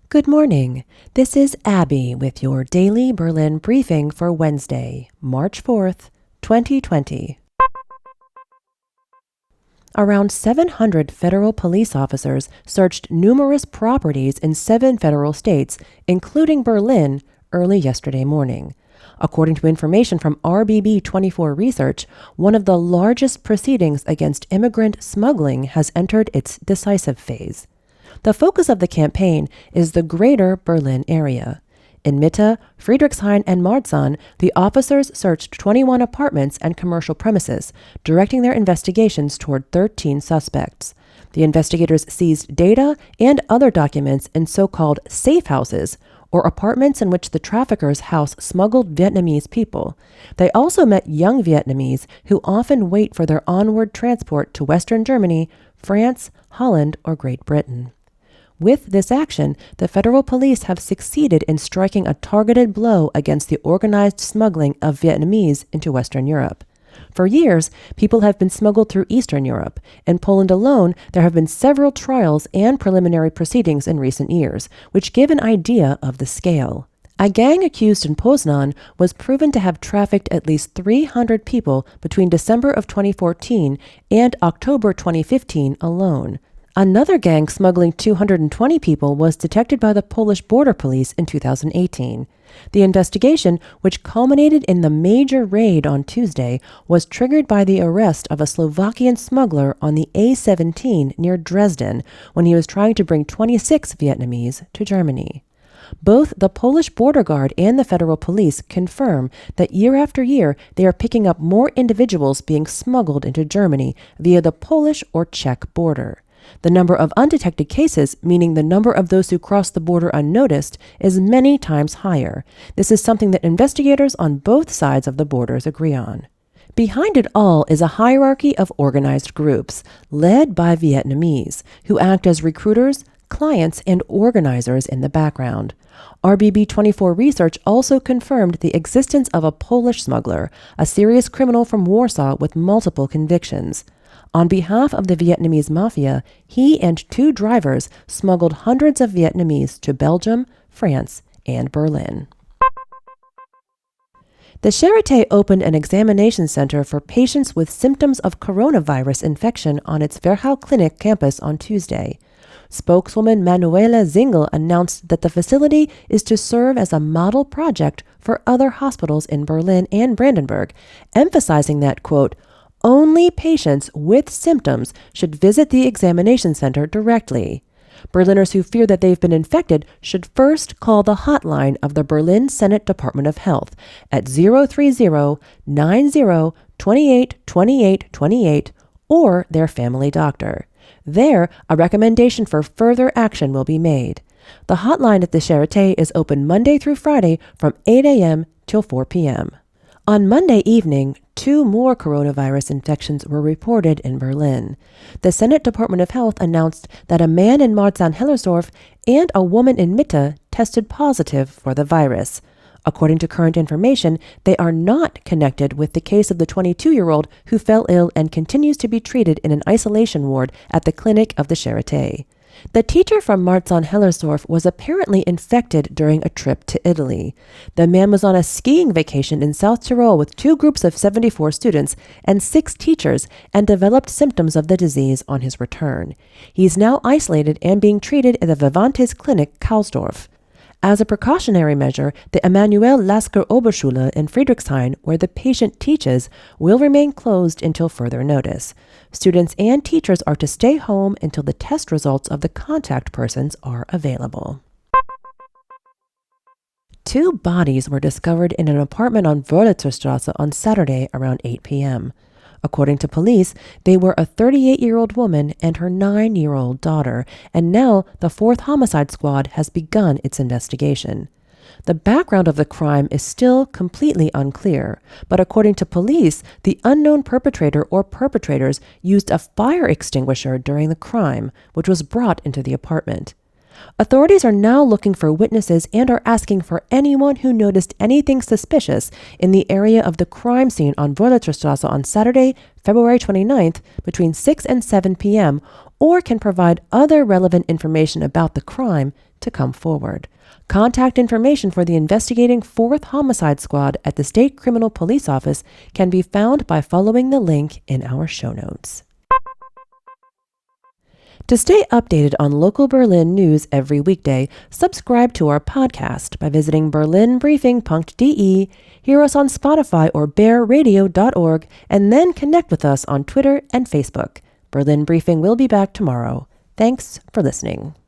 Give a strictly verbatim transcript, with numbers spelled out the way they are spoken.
Good morning. This is Abby with your daily Berlin briefing for Wednesday, March fourth, twenty twenty. Around seven hundred federal police officers searched numerous properties in seven federal states, including Berlin, early yesterday morning. According to information from R B B twenty-four Research, one of the largest proceedings against immigrant smuggling has entered its decisive phase. The focus of the campaign is the greater Berlin area. In Mitte, Friedrichshain, and Marzahn, the officers searched twenty-one apartments and commercial premises, directing their investigations toward thirteen suspects. The investigators seized data and other documents in so-called safe houses, or apartments in which the traffickers house smuggled Vietnamese people. They also met young Vietnamese who often wait for their onward transport to Western Germany, France, Holland, or Great Britain. With this action, the federal police have succeeded in striking a targeted blow against the organized smuggling of Vietnamese into Western Europe. For years, people have been smuggled through Eastern Europe. In Poland alone, there have been several trials and preliminary proceedings in recent years, which give an idea of the scale. A gang accused in Poznan was proven to have trafficked at least three hundred people between December of twenty fourteen and October twenty fifteen alone. Another gang smuggling two hundred twenty people was detected by the Polish border police in two thousand eighteen. The investigation, which culminated in the major raid on Tuesday, was triggered by the arrest of a Slovakian smuggler on the A seventeen near Dresden when he was trying to bring twenty-six Vietnamese to Germany. Both the Polish border guard and the federal police confirm that year after year they are picking up more individuals being smuggled into Germany via the Polish or Czech border. The number of undetected cases, meaning the number of those who cross the border unnoticed, is many times higher. This is something that investigators on both sides of the borders agree on. Behind it all is a hierarchy of organized groups, led by Vietnamese, who act as recruiters, clients, and organizers in the background. R B B twenty-four Research also confirmed the existence of a Polish smuggler, a serious criminal from Warsaw with multiple convictions. On behalf of the Vietnamese mafia, he and two drivers smuggled hundreds of Vietnamese to Belgium, France, and Berlin. The Charité opened an examination center for patients with symptoms of coronavirus infection on its Verhau Clinic campus on Tuesday. Spokeswoman Manuela Zingel announced that the facility is to serve as a model project for other hospitals in Berlin and Brandenburg, emphasizing that, quote, only patients with symptoms should visit the examination center directly. Berliners who fear that they've been infected should first call the hotline of the Berlin Senate Department of Health at zero three zero, nine zero, two eight, two eight, two eight or their family doctor. There, a recommendation for further action will be made. The hotline at the Charité is open Monday through Friday from eight a.m. till four p.m. On Monday evening, two more coronavirus infections were reported in Berlin. The Senate Department of Health announced that a man in Marzahn-Hellersdorf and a woman in Mitte tested positive for the virus. According to current information, they are not connected with the case of the twenty-two-year-old who fell ill and continues to be treated in an isolation ward at the clinic of the Charité. The teacher from Marzahn-Hellersdorf was apparently infected during a trip to Italy. The man was on a skiing vacation in South Tyrol with two groups of seventy-four students and six teachers and developed symptoms of the disease on his return. He is now isolated and being treated at the Vivantes Clinic Karlsdorf. As a precautionary measure, the Emanuel Lasker Oberschule in Friedrichshain, where the patient teaches, will remain closed until further notice. Students and teachers are to stay home until the test results of the contact persons are available. Two bodies were discovered in an apartment on Wörlitzerstraße on Saturday around eight p.m. According to police, they were a thirty-eight-year-old woman and her nine-year-old daughter, and now the fourth Homicide Squad has begun its investigation. The background of the crime is still completely unclear, but according to police, the unknown perpetrator or perpetrators used a fire extinguisher during the crime, which was brought into the apartment. Authorities are now looking for witnesses and are asking for anyone who noticed anything suspicious in the area of the crime scene on Wörlitzerstraße on Saturday, February twenty-ninth, between six and seven p.m., or can provide other relevant information about the crime to come forward. Contact information for the investigating fourth Homicide Squad at the State Criminal Police Office can be found by following the link in our show notes. To stay updated on local Berlin news every weekday, subscribe to our podcast by visiting berlin briefing dot d e, hear us on Spotify or bear radio dot org, and then connect with us on Twitter and Facebook. Berlin Briefing will be back tomorrow. Thanks for listening.